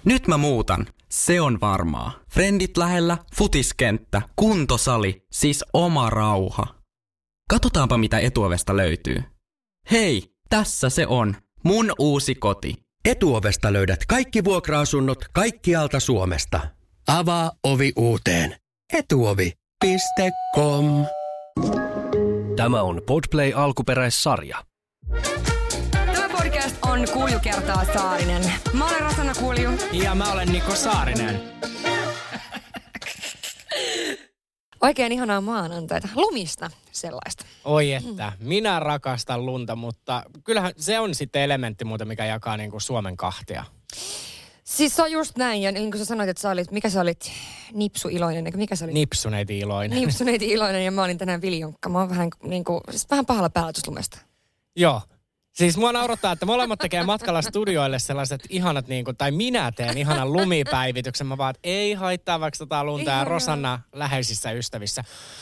Nyt mä muutan. Se on varmaa. Frendit lähellä, futiskenttä, kuntosali, siis oma rauha. Katsotaanpa mitä Etuovesta löytyy. Hei, tässä se on. Mun uusi koti. Etuovesta löydät kaikki vuokra-asunnot kaikkialta Suomesta. Avaa ovi uuteen. Etuovi.com. Tämä on Podplay alkuperäissarja. Tämä podcast on Kulju kertaa Saarinen. Mä olen Rosanna Kulju. Ja mä olen Niko Saarinen. Oikein ihanaa maanantaita. Lumista sellaista. Oi että, minä rakastan lunta, mutta kyllähän se on sitten elementti muuten, mikä jakaa niin kuin Suomen kahtia. Siis se on just näin, ja niin kuin sä sanoit, että mikä sä olit, nipsuiloinen, mikä sä olit? Nipsuneiti iloinen. Nipsuneiti iloinen, ja mä olin tänään viljonkka. Mä oon vähän, niin kuin, siis vähän pahalla päällä tuosta lumesta. Joo. Siis mua naurattaa, että molemmat tekee matkalla studioille sellaiset ihanat, niin kuin, tai minä teen ihanan lumipäivityksen. Mä vaan, että ei haittaa vaikka tota lunta ja Rosanna läheisissä ystävissä.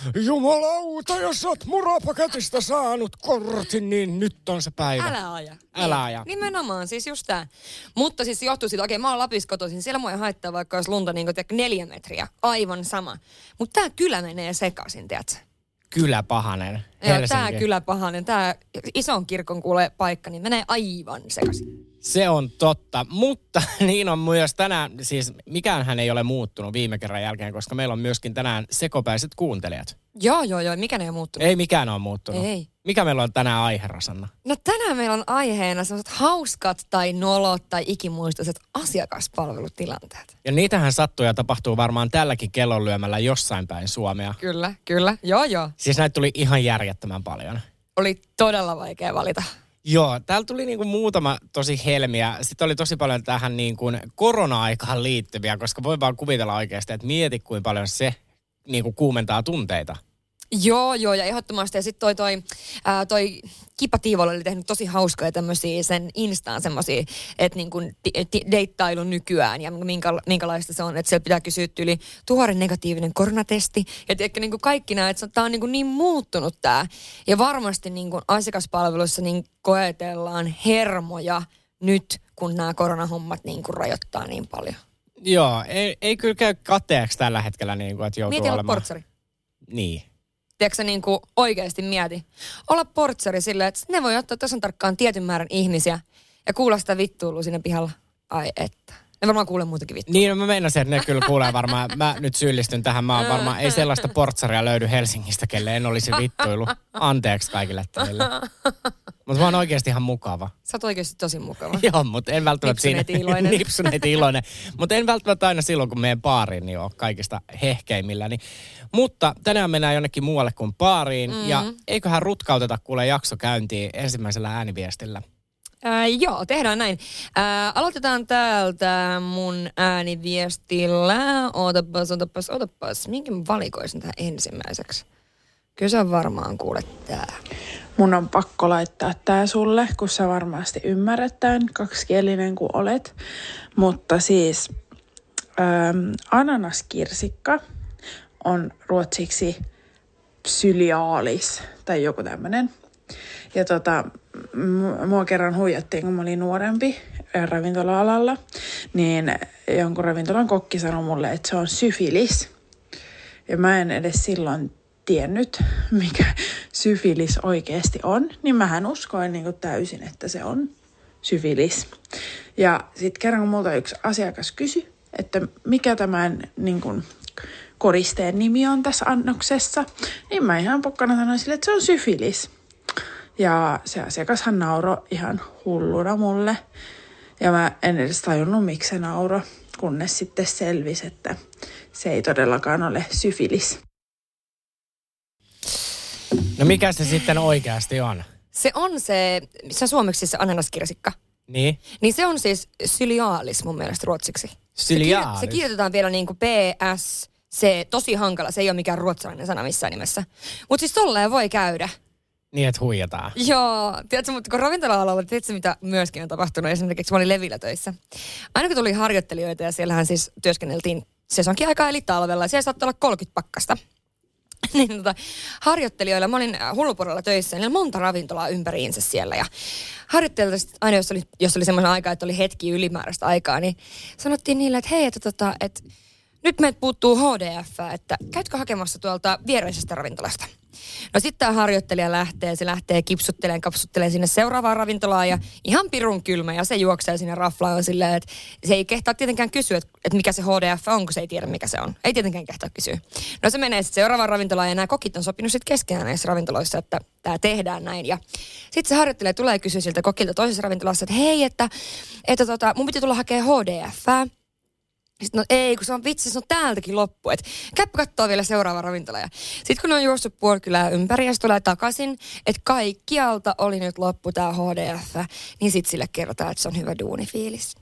Jumalauta, jos sä oot murapaketista saanut kortin, niin nyt on se päivä. Älä aja. Älä aja. Nimenomaan, siis just tää. Mutta siis johtuu siitä, okei, mä oon Lapissa kotoisin, siellä mua ei haittaa vaikka jos lunta niin kuin 4 metriä. Aivan sama. Mutta tää kylä menee sekaisin, tiedätkö? Kyläpahanen. Joo, tää Kyläpahanen, tää ison kirkon kuule paikka, niin menee aivan sekaisin. Se on totta, mutta niin on myös tänään, siis mikäänhän ei ole muuttunut viime kerran jälkeen, koska meillä on myöskin tänään sekopäiset kuuntelijat. Joo, mikä ne on muuttunut? Ei mikään ole muuttunut. Ei. Mikä meillä on tänään aihe, Rosanna? No tänään meillä on aiheena sellaiset hauskat tai nolot tai ikimuistoiset asiakaspalvelutilanteet. Ja niitähän sattuu ja tapahtuu varmaan tälläkin kellonlyömällä jossain päin Suomea. Kyllä. Joo. Siis näitä tuli ihan järjettömän paljon. Oli todella vaikea valita. Joo, täällä tuli niinku muutama tosi helmiä. Sitten oli tosi paljon tähän niinku korona-aikaan liittyviä, koska voi vaan kuvitella oikeasti, että mieti kuinka paljon se niinku kuumentaa tunteita. Joo, ja ehdottomasti. Ja sitten toi Kippa Tiivola oli tehnyt tosi hauskoja tämmöisiä sen Instaan semmoisia, että niin kuin deittailu nykyään ja minkälaista se on, että siellä pitää kysyä yli tuore negatiivinen koronatesti. Ja tiedätkö, niin kuin kaikki nämä, että tämä on niin muuttunut tämä. Ja varmasti niin kuin asiakaspalvelussa niin koetellaan hermoja nyt, kun nämä koronahommat niin kuin rajoittaa niin paljon. Joo, ei kyllä käy kateeksi tällä hetkellä, niin kuin, että joutuu olemaan. Mieti olla portsari. Niin. Tiedätkö sä niin kuin oikeasti mieti? Olla portsari silleen, että ne voi ottaa tasan tarkkaan tietyn määrän ihmisiä ja kuulla sitä vittuilua siinä pihalla. Ai että. Ne varmaan kuulee muutakin vittuilua. Niin, mä meinasin, että ne kyllä kuulee varmaan. Mä nyt syyllistyn tähän. Mä oon varmaan, ei sellaista portsaria löydy Helsingistä, kelle en olisi vittuilu. Anteeksi kaikille teille. Mutta mä oon oikeasti ihan mukava. Sä oot oikeasti tosi mukava. Joo, mutta en välttämättä Nipsuneiti iloinen. Nipsuneiti iloinen. Mutta en välttämättä aina silloin, kun menen baariin, niin ole kaikista hehkeimmilläni. Mutta tänään mennään jonnekin muualle kuin baariin. Ja eiköhän rutkauteta kuule jakso käyntiin ensimmäisellä ääniviestillä. Joo, tehdään näin. Aloitetaan täältä mun ääniviestillä. Otapas. Minkä mä valikoisin tähän ensimmäiseksi? Kyllä se on varmaan kuule tää. Mun on pakko laittaa tää sulle, kun sä varmasti ymmärrät tämän, kaksikielinen kuin olet. Mutta siis ananaskirsikka on ruotsiksi psyliaalis tai joku tämmönen. Ja mua kerran huijattiin, kun mä olin nuorempi ravintola-alalla, niin jonkun ravintolan kokki sanoi mulle, että se on syfilis. Ja mä en edes silloin tiennyt, mikä syfilis oikeasti on, niin mähän uskoin niin kuin täysin, että se on syfilis. Ja sitten kerran kun multa yksi asiakas kysyi, että mikä tämän niin kuin koristeen nimi on tässä annoksessa, niin mä ihan pokkana sanoin sille, että se on syfilis. Ja se asiakashan nauroi ihan hulluna mulle. Ja mä en edes tajunnut, miksi se nauroi, kunnes sitten selvisi, että se ei todellakaan ole syfilis. No mikä se sitten oikeasti on? Se on se suomeksi se ananaskirsikka. Niin? Niin se on siis psyliaalis mun mielestä ruotsiksi. Psyliaalis? Se kirjoitetaan vielä niin kuin PS. Se tosi hankala, se ei ole mikään ruotsalainen sana missään nimessä. Mutta siis tolleen voi käydä. Niin, että huijataan. Joo, tiedätkö, mutta kun ravintola-alalla, tiedätkö mitä myöskin on tapahtunut, esimerkiksi mä olin Levillä töissä. Aina kun tuli harjoittelijoita ja siellähän siis työskenneltiin sesonkin aikaa eli talvella, ja siellä saattoi olla 30 pakkasta. niin harjoittelijoilla, mä olin Hullupurolla töissä, niin oli monta ravintolaa ympäriinsä siellä. Ja harjoittelijoilla aina, jos oli semmoinen aika, että oli hetki ylimääräistä aikaa, niin sanottiin niille, että hei, että nyt meiltä puuttuu HDF, että käytkö hakemassa tuolta viereisestä ravintolasta? No sitten tämä harjoittelija se lähtee kapsuttelemaan sinne seuraavaan ravintolaan ja ihan pirun kylmä ja se juoksee sinne raflaan silleen, että se ei kehtaa tietenkään kysyä, että mikä se HDF on, kun se ei tiedä mikä se on. Ei tietenkään kehtaa kysyä. No se menee sitten seuraavaan ravintolaan ja nämä kokit on sopinut sitten keskenään näissä ravintoloissa, että tämä tehdään näin. Ja sitten se harjoittelija tulee kysyä siltä kokilta toisessa ravintolassa, että hei, että mun piti tulla hakemaan HDFää. Sitten no ei, kun se on vitsi, se on täältäkin loppu. Että käypä kattoo vielä seuraava ravintola. Ja sitten kun ne on juossut puoli kylää ympäri ja se tulee takaisin, että kaikkialta oli nyt loppu tää HDF, niin sitten sille kerrotaan, että se on hyvä duunifiilis.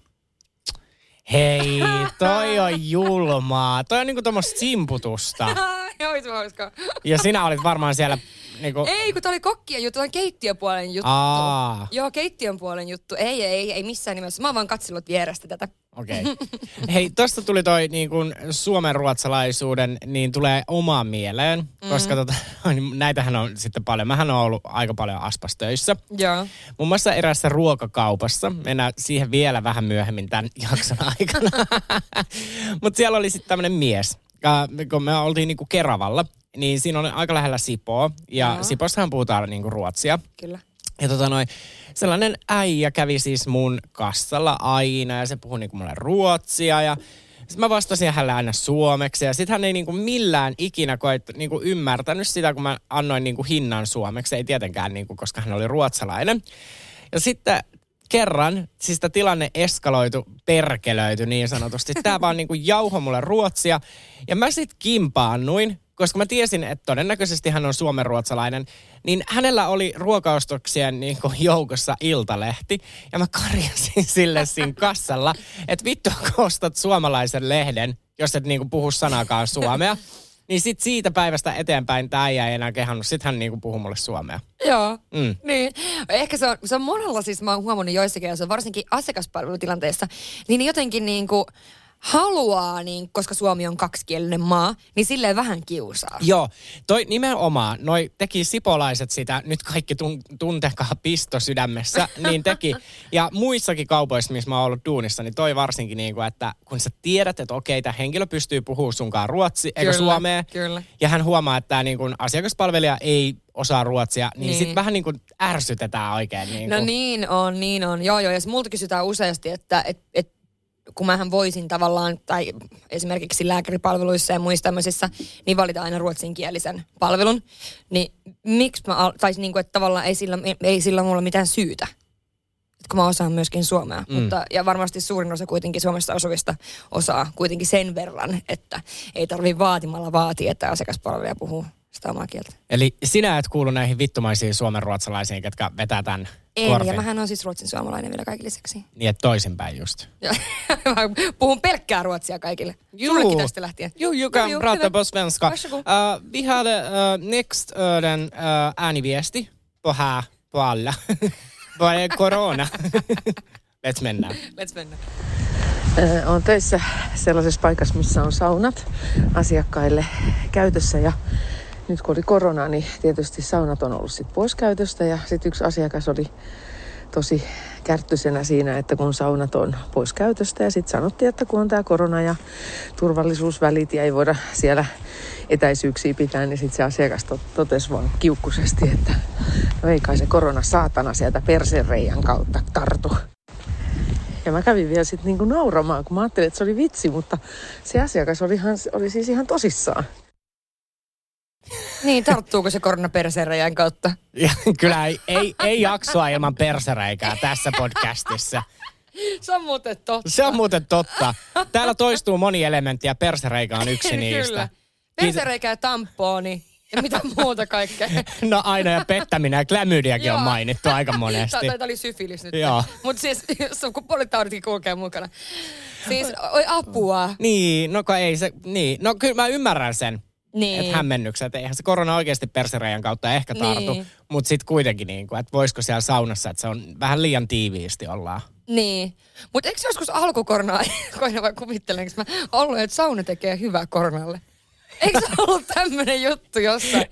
Hei, toi on julmaa. Toi on niinku tommoista simputusta. Joo, se hauskaa. Ja sinä olit varmaan siellä niinku... Ei, kun tää oli kokkien juttu, tää on keittiöpuolen juttu. Joo, keittiön puolen juttu. Ei missään nimessä. Mä oon vaan katsellut vierestä tätä. Okei. Okay. Hei, tosta tuli toi niin kuin suomenruotsalaisuuden, niin tulee omaan mieleen, koska näitähän on sitten paljon. Mähän on ollut aika paljon Aspas töissä. Joo. Muun muassa eräässä ruokakaupassa. Mennään siihen vielä vähän myöhemmin tämän jakson aikana. Mutta siellä oli sitten tämmöinen mies, kun me oltiin niinku Keravalla, niin siinä on aika lähellä Sipoa. Ja Sipossahan puhutaan niinku ruotsia. Kyllä. Ja sellainen äijä kävi siis mun kassalla aina ja se puhui niinku mulle ruotsia ja sitten mä vastasin hänelle aina suomeksi ja sitten hän ei niinku millään ikinä niinku ymmärtänyt sitä, kun mä annoin niinku hinnan suomeksi. Ei tietenkään niinku, koska hän oli ruotsalainen. Ja sitten kerran, siis tämä tilanne perkelöity niin sanotusti. Tää vaan niinku jauho mulle ruotsia ja mä sitten kimpaannuin. Koska mä tiesin, että todennäköisesti hän on suomenruotsalainen, niin hänellä oli ruokaostoksien niin kuin joukossa Iltalehti. Ja mä karjasin sille siinä kassalla, että vittu kun ostat suomalaisen lehden, jos et niin kuin puhu sanakaan suomea. Niin sit siitä päivästä eteenpäin tää ei enää kehannut. Sit hän niin kuin puhuu mulle suomea. Joo, niin. Ehkä se on monella siis, mä oon huomannut joissakin, ja se on varsinkin asiakaspalvelutilanteessa, niin jotenkin niin kuin haluaa, niin, koska Suomi on kaksikielinen maa, niin silleen vähän kiusaa. Joo, toi nimenomaan, noi teki sipolaiset sitä, nyt kaikki tuntekaa pisto sydämessä, niin teki. Ja muissakin kaupoissa, missä mä oon ollut duunissa, niin toi varsinkin niin kuin, että kun sä tiedät, että okei, tämä henkilö pystyy puhumaan sunkaan eikä suomea. Kyllä. Ja hän huomaa, että tämä niin kuin asiakaspalvelija ei osaa ruotsia, niin sitten vähän niin kuin ärsytetään oikein. Niin kuin. No niin on. Joo, ja multa kysytään useasti, että kun mähän voisin tavallaan, tai esimerkiksi lääkäripalveluissa ja muissa tämmöisissä, niin valita aina ruotsinkielisen palvelun. Niin miksi tai niin kuin, että tavallaan ei sillä mulla mitään syytä. Että kun mä osaan myöskin suomea. Ja varmasti suurin osa kuitenkin Suomessa asuvista osaa kuitenkin sen verran, että ei tarvitse vaatimalla vaatia, että asiakaspalvelija puhuu sitä omaa kieltä. Eli sinä et kuulu näihin vittumaisiin suomenruotsalaisiin, jotka vetää tämän korvin. Ja mähän on siis ruotsin suomalainen vielä kaikille lisäksi. Niin, että toisinpäin just. Mä puhun pelkkää ruotsia kaikille. Sullekin tästä lähtien. You kan prata på svenska. Vi hade next den ääniviesti på alla. Vad är corona? Let's mennä. Olen töissä sellaisessa paikassa, missä on saunat asiakkaille käytössä ja nyt kun oli korona, niin tietysti saunat on ollut sit pois käytöstä ja sitten yksi asiakas oli tosi kärttyisenä siinä, että kun saunat on pois käytöstä ja sitten sanottiin, että kun on tämä korona ja turvallisuusvälit ja ei voida siellä etäisyyksiä pitää, niin sitten se asiakas totesi vaan kiukkuisesti, että no ei kai se korona saatana sieltä persereijän kautta tartu. Ja mä kävin vielä sitten niinku nauramaan, kun mä ajattelin, että se oli vitsi, mutta se asiakas oli siis ihan tosissaan. Niin, tarttuuko se korona persereijän kautta? Ja, kyllä ei jaksoa ilman persereikää tässä podcastissa. Se on muuten totta. Se on muuten totta. Täällä toistuu moni elementti ja persereikä on yksi niistä. Kyllä. Persereikä ja tamponi. Ja mitä muuta kaikkea. No aina ja pettäminen ja klamydiakin on mainittu aika monesti. Tämä oli syfilis nyt. Joo. Mutta siis sukupuolitauditkin kulkee mukana. Siis oi apua. Niin, no ei se, niin. No kyllä mä ymmärrän sen. Niin. Että hämmennykset, eihän se korona oikeasti persereijan kautta ehkä tartu. Niin. Mutta sitten kuitenkin, niin kuin, että voisiko siellä saunassa, että se on vähän liian tiiviisti ollaan. Niin. Mutta eikö joskus alkukoronaa, vai kuvittelenko mä ollut, että sauna tekee hyvää koronalle? Eikö se ollut tämmönen juttu jossain?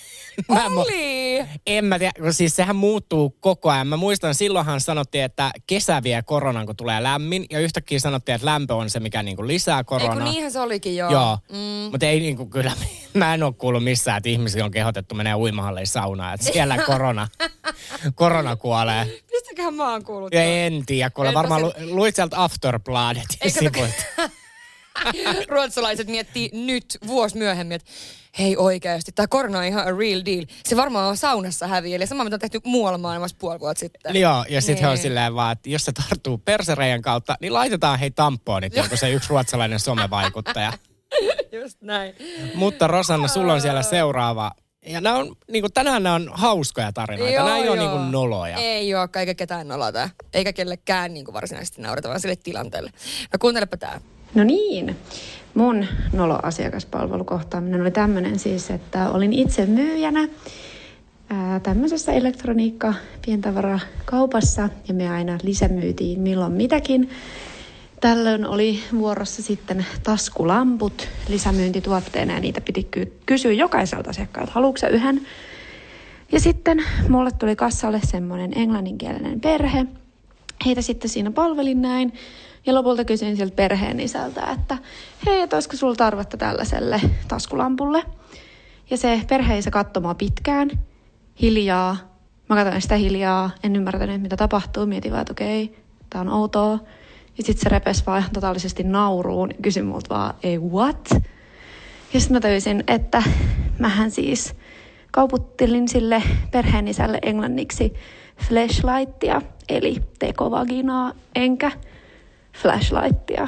En mä tiedä, siis sehän muuttuu koko ajan. Mä muistan, silloinhan sanottiin, että kesä vie koronan, kun tulee lämmin. Ja yhtäkkiä sanottiin, että lämpö on se, mikä niinku lisää koronaa. Ei kun niinhän se olikin, joo. Joo, mutta ei niinku kyllä, mä en ole kuullut missään, että ihmisiä on kehotettu menee uimahalleihin saunaan. Että siellä korona kuolee. Mistäköhän mä oon kuullut? En tiedä, kun varmaan luit sieltä Afterbladet sivuilta. Ruotsalaiset miettii nyt vuosi myöhemmin, että hei oikeasti, tämä korona on ihan a real deal. Se varmaan on saunassa häviä, eli sama mitä on tehty muualla maailmassa puoli vuotta sitten. Joo, ja sitten he on silleen vaan, että jos se tarttuu persereiän kautta, niin laitetaan hei tampoonit, onko se yksi ruotsalainen somevaikuttaja. Just näin. Mutta Rosanna, sulla on siellä seuraava. Ja nämä on, niin tänään nämä on hauskoja tarinoita, nämä ei ole niin noloja. Ei ole, eikä ketään nolota, eikä kellekään niin varsinaisesti naurata, vaan sille tilanteelle. No kuuntelepa tää. No niin, mun nolo-asiakaspalvelukohtaaminen oli tämmöinen siis, että olin itse myyjänä tämmöisessä elektroniikka-pientavarakaupassa ja me aina lisämyytiin milloin mitäkin. Tällöin oli vuorossa sitten taskulamput lisämyyntituotteena ja niitä piti kysyä jokaiselta asiakkaalta, haluatko sä yhden? Ja sitten mulle tuli kassalle semmoinen englanninkielinen perhe. Heitä sitten siinä palvelin näin. Ja lopulta kysyin sieltä perheen isältä, että hei, että olisiko sulla tarvetta tällaiselle taskulampulle. Ja se perheisä katsoi mua pitkään, hiljaa. Mä katsoin sitä hiljaa, en ymmärtänyt mitä tapahtuu. Mietin vaan, että okei, tää on outoa. Ja sit se repesi vaan ihan totaalisesti nauruun ja kysyi multa vaan, ei what? Ja sit mä tajusin, että mähän siis kauputtelin sille perheen isälle englanniksi flashlightia, eli tekovaginaa, enkä flashlightia.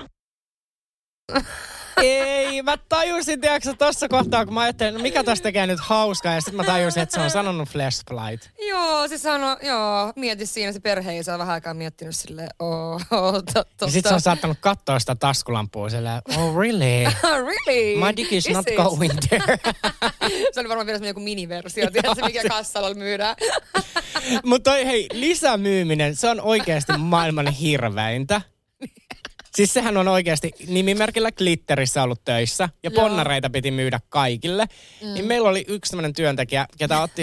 Ei, mä tajusin, tiedätkö tossa kohtaa, kun mä ajattelin, no mikä tosta tekee nyt hauskaa, ja sitten mä tajusin, että se on sanonut flashlight. Joo, se sanoi, mieti siinä se perheisä on vähän aikaa miettinyt silleen, Ja sit se on saattanut katsoa sitä taskulampua silleen, oh really? Really? My dick is not going there. Se oli varmaan vielä joku miniversio, tiedätkö mikä kassalla myydään. Mutta hei, lisämyyminen, se on oikeasti maailman hirveintä. Siis sehän on oikeasti nimimerkillä Glitterissä ollut töissä ja ponnareita piti myydä kaikille. Niin meillä oli yksi sellainen työntekijä, ketä otti...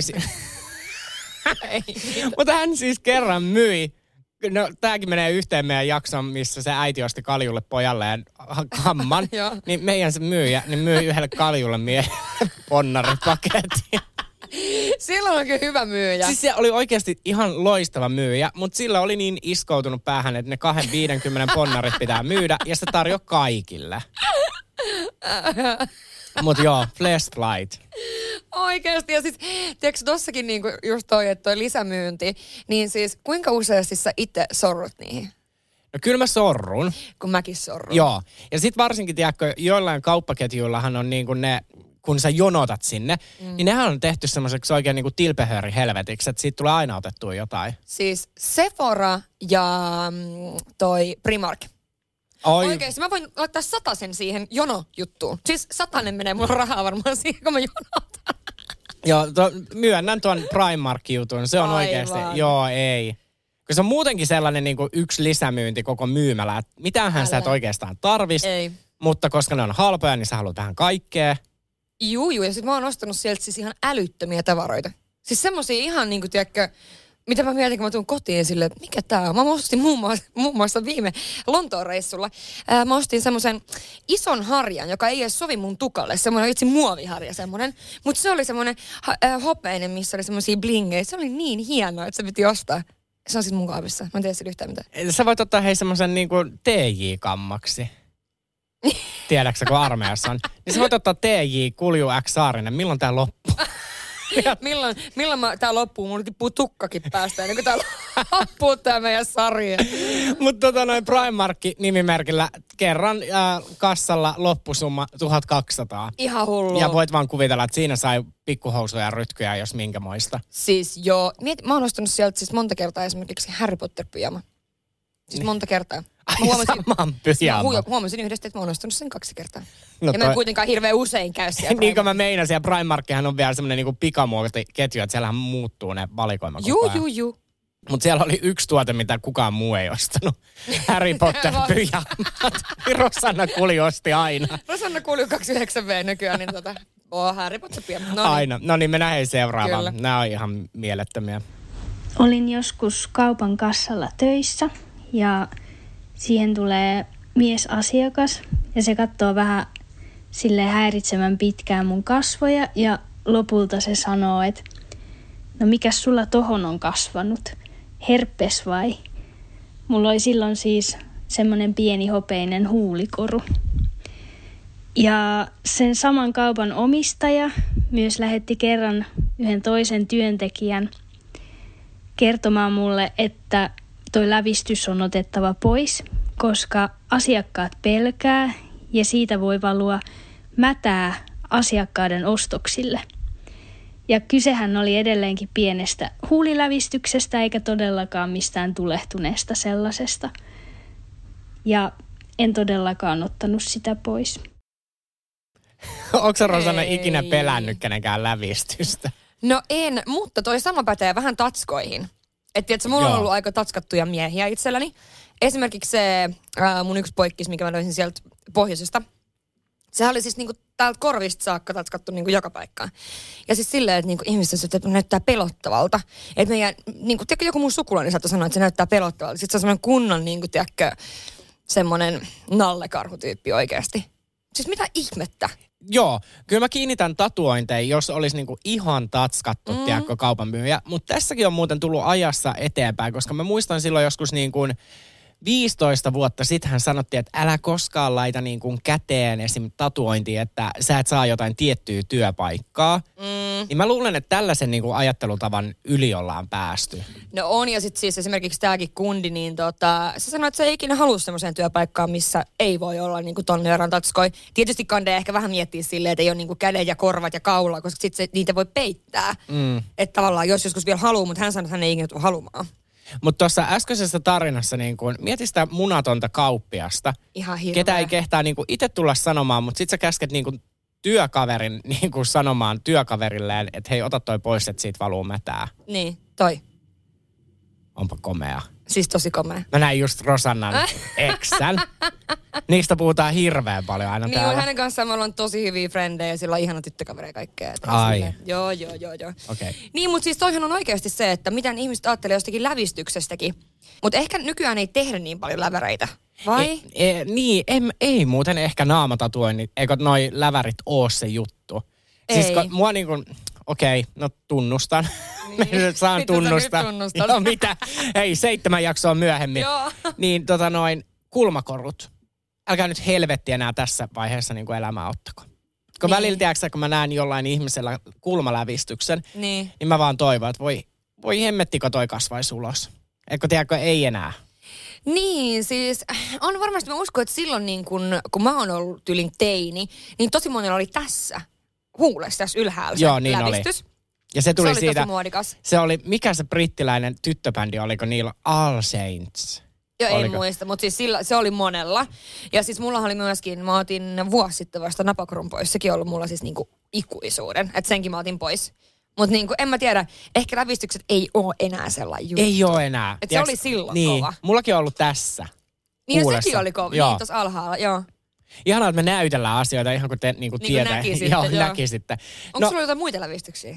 Mutta hän siis kerran myi. No tääkin menee yhteen meidän jakson, missä se äiti osti kaljulle pojalleen kamman. Niin meidän se myyjä, niin myi yhdelle kaljulle ponnaripaketin. Silloin on kyllä hyvä myyjä. Siis se oli oikeasti ihan loistava myyjä, mutta sillä oli niin iskoutunut päähän, että ne 250 ponnarit pitää myydä ja se tarjoaa kaikille. Mutta joo, flashlight. Oikeasti. Ja siis, tiedätkö tossakin niinku just että toi lisämyynti, niin siis kuinka useasti sä itse sorrut niihin? No kyllä mä sorrun. Kun mäkin sorrun. Joo. Ja sit varsinkin, tiedätkö, joillain kauppaketjuillahan on niinku ne... kun sä jonotat sinne, niin nehän on tehty semmoiseksi oikein niinku tilpehööri helvetiksi, että siitä tulee aina otettua jotain. Siis Sephora ja toi Primark. Oikeesti, mä voin laittaa 100 siihen jono-juttuun. Siis 100 menee mulla rahaa varmaan siihen, kun mä jonotan. Joo, myönnän tuon Primark-jutun, se on oikeasti, joo ei. Kun se on muutenkin sellainen niinku yksi lisämyynti koko myymälä, että mitäänhän sä et oikeastaan tarvisi. Ei. Mutta koska ne on halpoja, niin sä haluat vähän kaikkea. Juu, ja sit mä oon ostanut sieltä siis ihan älyttömiä tavaroita. Siis semmosia ihan niinku, tiedätkö, mitä mä mietin, kun mä tuun kotiin silleen, että mikä tää on. Mä ostin muun muassa viime Lontoon reissulla. Mä ostin semmoisen ison harjan, joka ei edes sovi mun tukalle. Semmoinen itse muoviharja semmoinen. Mutta se oli semmoinen hopeinen, missä oli semmosia blingejä. Se oli niin hienoa, että se piti ostaa. Se on siis mun kaapissa. Mä en tiedä sillä yhtään mitään. Sä voit ottaa hei semmoisen niinku TJ-kammaksi. Tiedäksä, kun armeijassa on. Niin sä voit ottaa TJ Kulju X Saarinen. Milloin tää loppuu? milloin tää loppuu? Mulla tippuu tukkakin päästä ennen kuin tää loppuu tää meidän sarja. Mutta noin Primark-nimimerkillä kerran kassalla loppusumma 1200. Ihan hullu. Ja voit vaan kuvitella, että siinä sai pikkuhousuja ja rytkyjä, jos minkä moista. Siis joo. Mä oon ostanut sieltä siis monta kertaa esimerkiksi Harry Potter-pyjama. Siis monta kertaa. Saman pyjama. Huomasin yhdessä, että mä oon ostanut sen 2 kertaa. No ja mä en kuitenkaan hirveän usein käy siellä. Niin kuin mä meinasin, ja Primarkkihan on vielä semmoinen niinku pikamuotiketju, että siellähän muuttuu ne valikoima koko ajan. Juu. Mutta siellä oli yksi tuote, mitä kukaan muu ei ostanut. Harry Potter pyjamat. Rosanna Kuli osti aina. Rosanna Kuli 29V nykyään, niin Harry Potter pyjamat. Aina. No niin, mennään hei seuraavaan. Kyllä. Nämä on ihan mielettömiä. Olin joskus kaupan kassalla töissä ja siihen tulee miesasiakas ja se katsoo vähän silleen häiritsevän pitkään mun kasvoja ja lopulta se sanoo, että no mikäs sulla tohon on kasvanut? Herpes vai? Mulla oli silloin siis semmoinen pieni hopeinen huulikoru. Ja sen saman kaupan omistaja myös lähetti kerran yhden toisen työntekijän kertomaan mulle, että toi lävistys on otettava pois, koska asiakkaat pelkää ja siitä voi valua mätää asiakkaiden ostoksille. Ja kysehän oli edelleenkin pienestä huulilävistyksestä eikä todellakaan mistään tulehtuneesta sellaisesta. Ja en todellakaan ottanut sitä pois. Onko sä Rosanna ikinä pelännyt kenenkään lävistystä? No en, mutta toi sama pätee vähän tatskoihin. Että tiedätkö, mulla on ollut aika tatskattuja miehiä itselläni. Esimerkiksi se mun yksi poikkis, mikä mä löysin sieltä pohjoisesta. Sehän oli siis niinku täältä korvista saakka tatskattu niinku joka paikkaan. Ja siis silleen, että niinku ihmiset näyttää pelottavalta. Että meidän, niinku, tiedätkö, joku mun sukulainen saattoi sanoa, että se näyttää pelottavalta. Sitten se on semmoinen kunnon, niinku, tiedätkö, semmoinen nallekarhutyyppi oikeasti. Siis mitä ihmettä? Joo, kyllä mä kiinnitän tatuointeihin, jos olisi niinku ihan tatskattu, tiedätkö, kaupan myyjä. Mutta tässäkin on muuten tullut ajassa eteenpäin, koska mä muistan silloin joskus niin kuin 15 vuotta sittenhän sanottiin, että älä koskaan laita niin kuin käteen esim. Tatuointiin, että sä et saa jotain tiettyä työpaikkaa. Niin mä luulen, että tällaisen niin kuin ajattelutavan yli ollaan päästy. No on, ja sitten siis esimerkiksi tämäkin kundi, niin se sanoi, että se ei ikinä halua semmoiseen työpaikkaan, missä ei voi olla niin kuin tonne verran tatskoi. Tietysti kandee ehkä vähän miettiä silleen, että ei ole niin kuin kädet ja korvat ja kaula, koska sitten niitä voi peittää. Että tavallaan jos joskus vielä haluaa, mutta hän sanoi, että hän ei ikinä tule haluamaan. Mutta tuossa äskeisessä tarinassa niin kun, mieti sitä munatonta kauppiasta. Ihan hirveä. Ketä ei kehtaa niin kun itse tulla sanomaan, mutta sit sä käsket niin kun työkaverin niin kun sanomaan työkaverilleen, että hei, ota toi pois, että siitä valuu mätää. Niin, toi. Onpa komea. Siis tosi komea. Mä näin just Rosannan eksän. Niistä puhutaan hirveän paljon aina niin, täällä. hänen kanssaan me ollaan tosi hyviä frendejä ja sillä on ihana tyttökavereja ja kaikkea. Ai. Joo. Okay. Niin, mutta siis toihan on oikeasti se, että miten ihmiset ajattelee jostakin lävistyksestäkin. Mutta ehkä nykyään ei tehdä niin paljon läväreitä, vai? Ei muuten ehkä naamatatuoinnit, eikö noi lävärit oo se juttu. Ei. Siis mua niinku, no tunnustan. Niin. Saan tunnustaa. Joo, mitä? Hei, 7 jaksoa myöhemmin. Joo. Niin kulmakorut. Älkää nyt helvetti enää tässä vaiheessa niin kuin elämää ottako. Kun välillä, tiedätkö, kun mä näen jollain ihmisellä kulmalävistyksen, niin mä vaan toivon, että voi hemmettiko toi kasvaisi ulos. Eikö tiedätkö, ei enää. Niin, siis on varmasti, mä uskon, että silloin niin kun mä oon ollut tylin teini, niin tosi monella oli tässä huulessa, tässä ylhäällä se lävistys. Oli. Ja se tuli oli siitä, tosi muodikas. Se oli, mikä se brittiläinen tyttöbändi, oliko niillä All Saints? Joo, en muista, mutta siis se oli monella. Ja siis mulla oli myöskin, mä otin vuosi sitten vasta napakorun pois. Sekin on ollut mulla siis niinku ikuisuuden, että senkin mä otin pois. Mutta niinku, en mä tiedä, ehkä lävistykset ei ole enää sellainen juttu. Ei ole enää. Että se oli silloin kova. Mullakin on ollut tässä. Niin ja sekin oli kova, niin tuossa alhaalla, joo. Ihanaa, että me näytellään asioita ihan kuin te niinku tietää. Näkisitte. Onko sulla jotain muita lävistyksiä?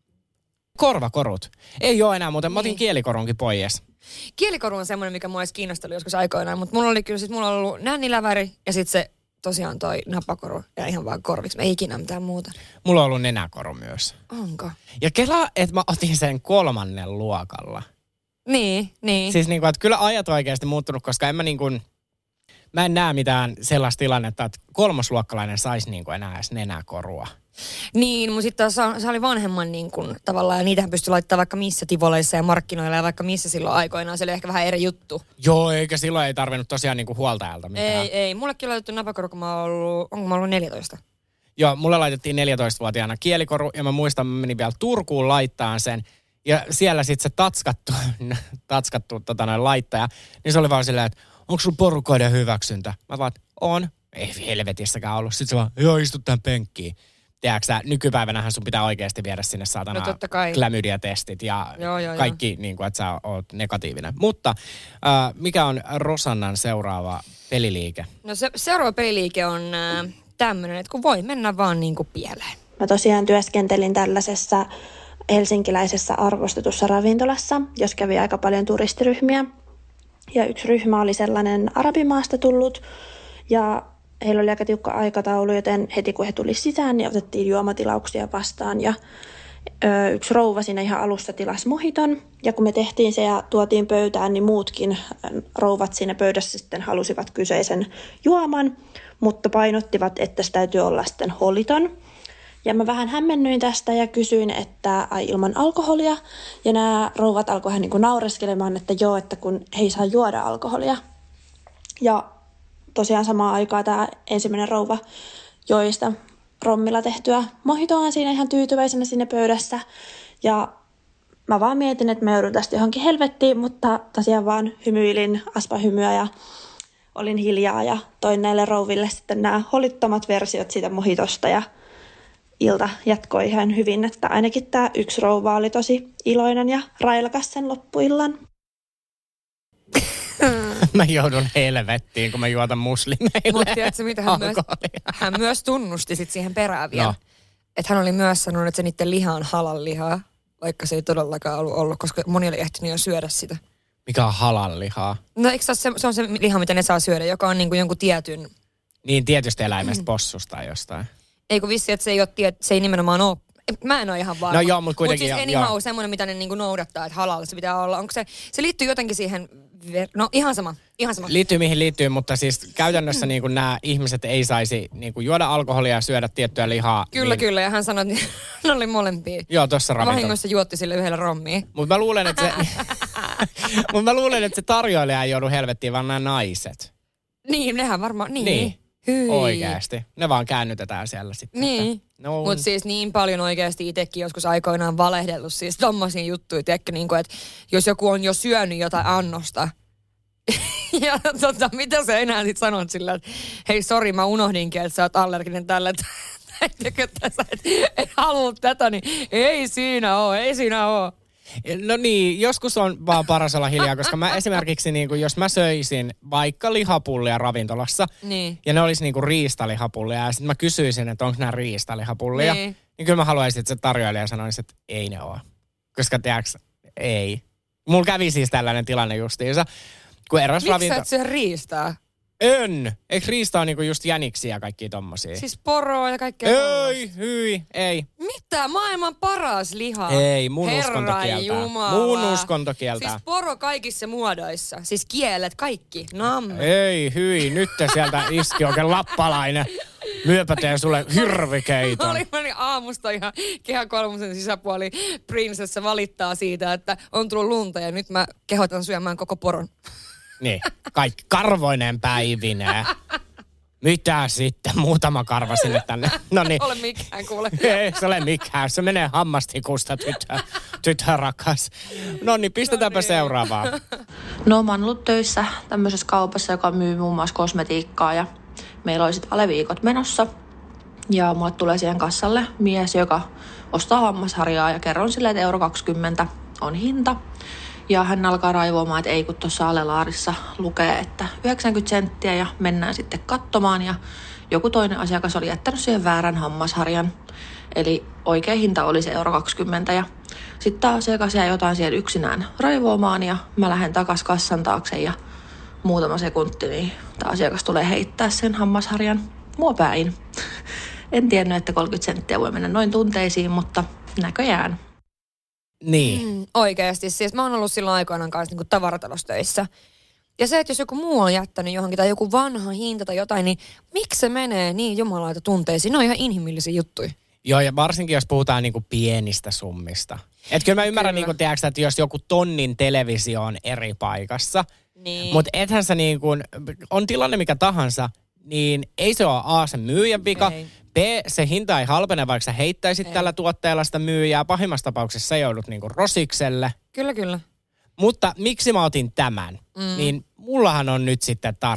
Korvakorut. Ei ole enää muuten. Mä otin kielikorunkin pois. Kielikoru on semmoinen, mikä mua olisi kiinnostanut joskus aikoinaan, mutta mulla oli kyllä mulla on ollut nänniläväri ja sitten se tosiaan toi napakoru ja ihan vaan korviksi. Ei ikinä mitään muuta. Mulla on ollut nenäkoru myös. Onko? Ja kelaa, että mä otin sen 3. luokalla. Niin. Siis niinku, että kyllä ajat oikeasti muuttunut, koska mä en näe mitään sellaista tilannetta, että 3-luokkalainen saisi niinku enää edes nenäkorua. Niin, mutta sitten se oli vanhemman niin kuin, tavallaan, ja niitähän pystyi laittamaan vaikka missä tivoleissa ja markkinoilla ja vaikka missä silloin aikoinaan. Se oli ehkä vähän eri juttu. Joo, eikä silloin ei tarvinnut tosiaan niin kuin huoltajalta mitään. Ei. Mullekin laitettu napakoru, kun onko mä ollut 14? Joo, mulle laitettiin 14-vuotiaana kielikoru ja mä muistan, mä menin vielä Turkuun laittaan sen. Ja siellä sitten se tatskattu laittaja, niin se oli vaan silleen, että onko sulla porukoiden hyväksyntä? Mä vaan, on. Ei helvetissäkään ollut. Sitten se vaan, joo, istu tähän penkkiin. tiedätkö, nykypäivänähän sun pitää oikeasti viedä sinne saatana klamydia-testit ja kaikki, niin kuin, että sä oot negatiivinen. Mutta mikä on Rosannan seuraava peliliike? No seuraava peliliike on tämmöinen, että kun voi mennä vaan niin kuin pieleen. Mä tosiaan työskentelin tällaisessa helsinkiläisessä arvostetussa ravintolassa, jos kävi aika paljon turistiryhmiä. Ja yksi ryhmä oli sellainen arabimaasta tullut ja heillä oli aika tiukka aikataulu, joten heti kun he tuli sisään, niin otettiin juomatilauksia vastaan. Ja yksi rouva siinä ihan alussa tilasi mohiton. Ja kun me tehtiin se ja tuotiin pöytään, niin muutkin rouvat siinä pöydässä sitten halusivat kyseisen juoman, mutta painottivat, että se täytyy olla sitten holiton. Ja mä vähän hämmennyin tästä ja kysyin, että ilman alkoholia. Ja nämä rouvat alkoivat niin kuin naureskelemaan, että joo, että kun he ei saa juoda alkoholia. Ja tosiaan samaan aikaan tämä ensimmäinen rouva joi sitä rommilla tehtyä mohitoa siinä ihan tyytyväisenä siinä pöydässä. Ja mä vaan mietin, että mä joudun tästä johonkin helvettiin, mutta tosiaan vaan hymyilin aspahymyä ja olin hiljaa ja toin näille rouville sitten nämä holittomat versiot siitä mohitosta ja ilta jatkoi ihan hyvin, että ainakin tämä yksi rouva oli tosi iloinen ja railakas sen loppuillan. Mä joudun helvettiin, kun mä juotan muslimeille. Mutta tiedätkö, mitä hän myös tunnusti sit siihen perään vielä. No. Että hän oli myös sanonut, että se niiden liha on halal-lihaa, vaikka se ei todellakaan ollut, koska moni oli ehtinyt jo syödä sitä. Mikä on halal-lihaa? No eikö se on se liha, mitä ne saa syödä, joka on niinku jonkun tietyn... Niin, tietystä eläimestä, possusta tai jostain. Eikö vissi, että se ei nimenomaan ole... Mä en ole ihan varma. No joo, mutta kuitenkin... Mutta siis anyhow, semmoinen, mitä ne niinku noudattaa, että halal se pitää olla. Onko se liittyy jotenkin siihen... No ihan sama. Liittyy mihin liittyy, mutta siis käytännössä niin nämä ihmiset ei saisi niin juoda alkoholia ja syödä tiettyä lihaa. Kyllä, ja hän sanoi, että ne oli molempia. Joo, tuossa ravintolassa. Vahingossa juotti sille yhdellä rommia. Mutta mä luulen, että se tarjoilija ei joudu helvettiin, vaan nämä naiset. Niin, nehän varmaan, niin. Hyi. Oikeasti. Ne vaan käännytetään siellä sitten. Niin. No. Mutta siis niin paljon oikeasti itsekin joskus aikoinaan valehdellut siis tommosia juttuja, tiedätkö, niin kuin, että jos joku on jo syönyt jotain annosta, ja mitä sä enää sit sanot sillä, että hei sori, mä unohdinkin, että sä oot allerginen tälle, että sä et halua tätä, niin ei siinä oo. No niin, joskus on vaan paras olla hiljaa, koska mä esimerkiksi, niin kuin, jos mä söisin vaikka lihapullia ravintolassa, niin. Ja ne olisi niin kuin riistalihapullia, ja sitten mä kysyisin, että onko nämä riistalihapullia, niin kyllä mä haluaisin, että se tarjoilija sanoisi, että ei ne ole. Koska tiedätkö, ei. Mulla kävi siis tällainen tilanne justiinsa. Miksi sä et syö riistaa? Eikö riista ole niinku just jäniksiä ja kaikkia tommosia? Siis poroa ja kaikkea ei. Mitä? Maailman paras liha? Ei, mun uskonto kieltää. Mun uskonto kieltää. Siis poro kaikissa muodoissa. Siis kielet, kaikki. Ei, nyt sieltä iski oikein lappalainen. Myöpäteen sulle hirvikeiton. Oli aamusta ihan Kehä kolmosen sisäpuoli prinsessa valittaa siitä, että on tullut lunta ja nyt mä kehotan syömään koko poron. Niin, kaikki karvoinen päivinä. Mitä sitten? Muutama karva sinne tänne. Noniin. Ole mikään, kuule. Ei se ole mikään. Se menee hammastikusta, tyttö rakas. Noniin, pistetäänpä seuraavaa. No mä oon ollut töissä tämmöisessä kaupassa, joka myy muun muassa kosmetiikkaa ja meillä oli sitten valeviikot menossa. Ja mulle tulee siihen kassalle mies, joka ostaa hammasharjaa ja kerron sille, että 1,20 € on hinta. Ja hän alkaa raivoamaan, että ei kun tuossa alelaarissa lukee, että 90 senttiä ja mennään sitten katsomaan. Ja joku toinen asiakas oli jättänyt siihen väärän hammasharjan. Eli oikea hinta oli se 1,20 € ja sitten tämä asiakas jäi jotain siellä yksinään raivoamaan ja mä lähden takas kassan taakse ja muutama sekunti, niin tämä asiakas tulee heittää sen hammasharjan mua päin. En tiennyt, että 30 senttiä voi mennä noin tunteisiin, mutta näköjään. Niin. Oikeasti. Siis mä oon ollut silloin aikoinaan kanssa niin tavarataloustöissä. Ja se, että jos joku muu on jättänyt johonkin tai joku vanha hinta tai jotain, niin miksi se menee niin jumalaita tunteisiin? Ne on ihan inhimillisiä juttuja. Joo, ja varsinkin jos puhutaan niinku pienistä summista. Että kyllä mä ymmärrän, niinku, tiedätkö, että jos joku tonnin televisio on eri paikassa, niin. Mutta ethän sä niinku, on tilanne mikä tahansa, niin ei se ole A, sen myyjän vika. Ei. B, se hinta ei halpene, vaikka sä heittäisit tällä tuotteella sitä myyjää. Pahimmassa tapauksessa sä joudut niinku rosikselle. Kyllä. Mutta miksi mä otin tämän? Niin mullahan on nyt sitten tarina.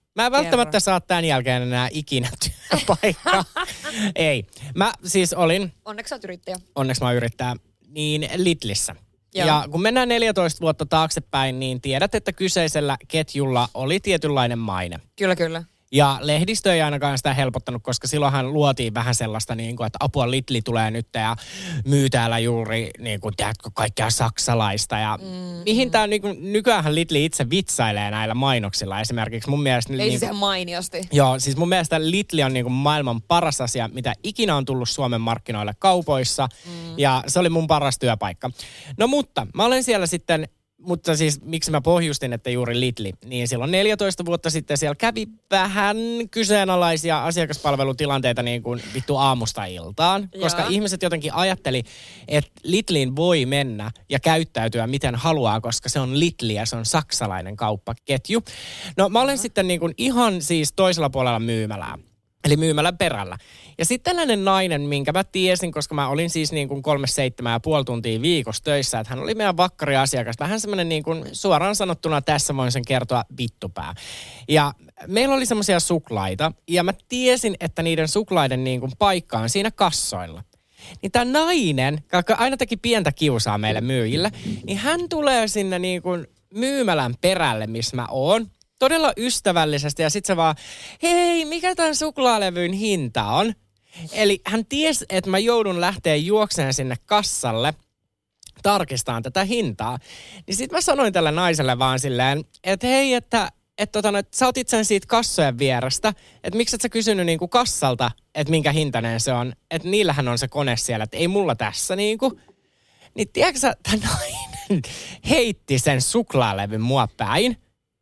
Mä en välttämättä saa tämän jälkeen enää ikinä työpaikkaa. Ei. Mä siis olin... Onneksi sä oot yrittäjä. Onneksi mä oon yrittäjä. Niin Lidlissä. Joo. Ja kun mennään 14 vuotta taaksepäin, niin tiedät, että kyseisellä ketjulla oli tietynlainen maine. Kyllä. Ja lehdistö ei ainakaan sitä helpottanut, koska silloinhan luotiin vähän sellaista, niin kuin, että apua Lidli tulee nyt ja myy täällä juuri niin kuin, tiedätkö, kaikkea saksalaista. Ja mihin tämä niin kuin, nykyäänhän Lidli itse vitsailee näillä mainoksilla esimerkiksi. Mun mielestä, ei niin siis ihan mainiosti. Joo, siis mun mielestä Lidli on niin kuin, maailman paras asia, mitä ikinä on tullut Suomen markkinoille kaupoissa. Ja se oli mun paras työpaikka. No mutta, mä olen siellä sitten... Mutta siis miksi mä pohjustin, että juuri Lidli, niin silloin 14 vuotta sitten siellä kävi vähän kyseenalaisia asiakaspalvelutilanteita niin kuin vittu aamusta iltaan. Koska ihmiset jotenkin ajatteli, että Lidliin voi mennä ja käyttäytyä miten haluaa, koska se on Lidli ja se on saksalainen kauppaketju. No mä olen sitten niin kuin ihan siis toisella puolella myymälää. Eli myymälän perällä. Ja sitten tällainen nainen, minkä mä tiesin, koska mä olin siis niin kuin 3-7,5 tuntia viikossa töissä, että hän oli meidän vakkariasiakas. Vähän semmoinen niin kuin suoraan sanottuna tässä voin sen kertoa vittupää. Ja meillä oli semmoisia suklaita ja mä tiesin, että niiden suklaiden niin kuin paikka on siinä kassoilla. Niin tämä nainen, joka aina teki pientä kiusaa meille myyjille, niin hän tulee sinne niin kuin myymälän perälle, missä mä oon. Todella ystävällisesti ja sit se vaan, hei, mikä tämän suklaalevyn hinta on? Eli hän tiesi, että mä joudun lähteä juokseen sinne kassalle tarkistamaan tätä hintaa. Niin sit mä sanoin tälle naiselle vaan silleen, että hei, että sä otit sen siitä kassojen vierestä, että miksi et sä kysynyt niinku kassalta, että minkä hintainen se on, että niillähän on se kone siellä, että ei mulla tässä niinku. Niin tiedätkö sä, tämä nainen heitti sen suklaalevyn mua päin.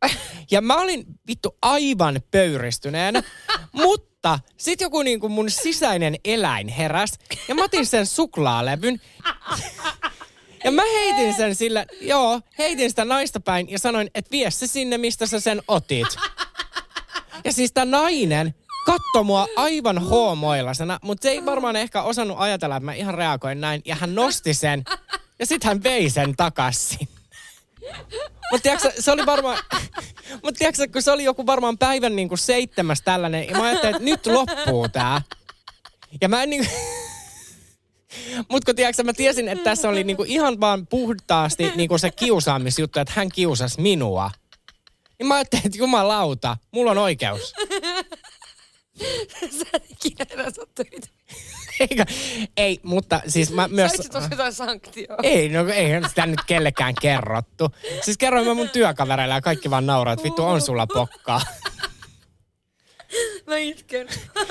Ja mä olin vittu aivan pöyristyneenä, mutta sit joku niinku mun sisäinen eläin heräs ja mä otin sen suklaalevyn. Ja mä heitin sen sillä, heitin sitä naista päin ja sanoin, että vie se sinne, mistä sä sen otit. Ja siis tää nainen katsoi mua aivan hoomoilasena, mutta se ei varmaan ehkä osannut ajatella, että mä ihan reagoin näin. Ja hän nosti sen ja sit hän vei sen takaisin. Mutta tiedätkö, se oli varmaan, kun se oli joku varmaan päivän niin kuin 7 tällainen, ja mä ajattelin, että nyt loppuu tää. Ja mä en niin mutta kun tiedätkö, mä tiesin, että tässä oli niin kuin ihan vaan puhtaasti niin kuin se kiusaamisjuttu, että hän kiusasi minua. Niin mä ajattelin, että jumalauta, mulla on oikeus. Sä et ikinä enää saa töitä. Ei, mutta siis mä myös... Saisit tosi jotain sanktioa. Ei, no eihän sitä nyt kellekään kerrottu. Siis kerroin mä mun työkavereille ja kaikki vaan nauraa, että vittu on sulla pokkaa. Mä itken.